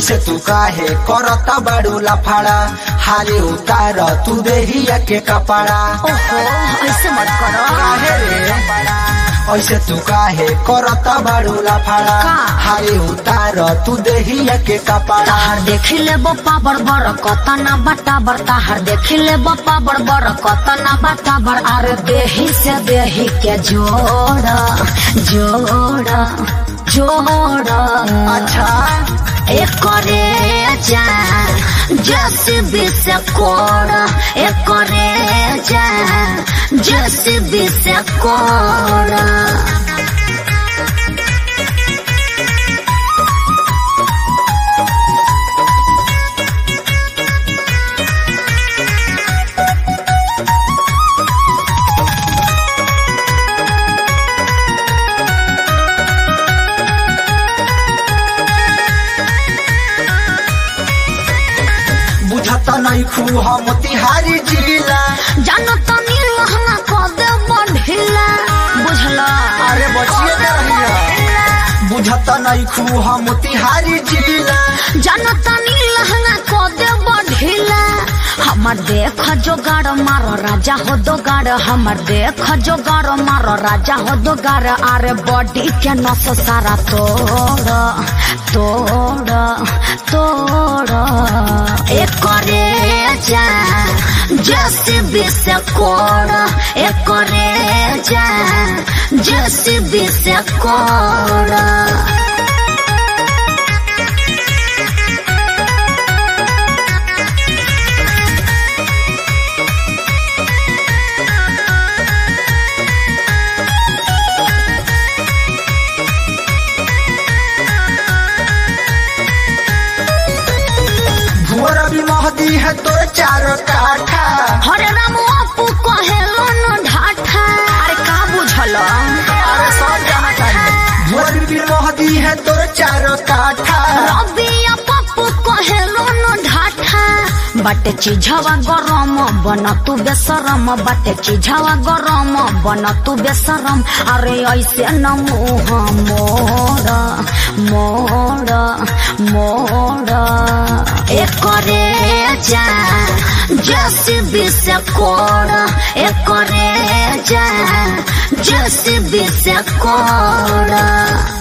ऐसे तू काहे करता बड़ू लफाड़ा हारे उतार तू देहिया के कपड़ा। ओहो ऐसे मत करो। काहे रे ऐसे तू काहे करता बड़ू लफाड़ा हारे उतार तू देहिया के कपड़ा। ताहर देखी ले बप्पा बड़ कतना बटा बड़ ताहर देखी ले बप्पा बड़ कतना बटा बड़ अरे देही से देही के जोड़ा जोड़ा जोड़ा। अच्छा एक जा जेसीबी से कोड़ा एक जा जेसीबी से कोड़ा। बुझता नहीं खू हम तिहारी जिला जानो तो नीलहना को दे बढ़िला बुझला। अरे बचिए के रहिया बुझता नहीं खू हम तिहारी जिला जानो तो नीलहना को दे बढ़िला। हमर देख जोगाड़ मारो राजा हो दो गाड़ हमर देख जोगाड़ मारो राजा हो दो गाड़ अरे बॉडी के नस सारा तोड़ तोड़ तोड़। एक जा जेसीबी से कोड़ा एक जा जेसीबी से कोड़ा। महदी है तो चारों काठा हरे राम अपू कहेलो न ढाठा। अरे का बुझल अरे सब जाना चाहिए भोर भी महदी है तो चारों काठा रवि पप्पू कहेलो न ढाठा। बाटे चिझवा गरम बन तू बेसरम बाटे चिझवा गरम बन तू बेसरम अरे ऐसे न मुँह मोड़ मोड़ मोड़। एक जा जेसीबी से कोड़ा एक जा जेसीबी से कोड़ा।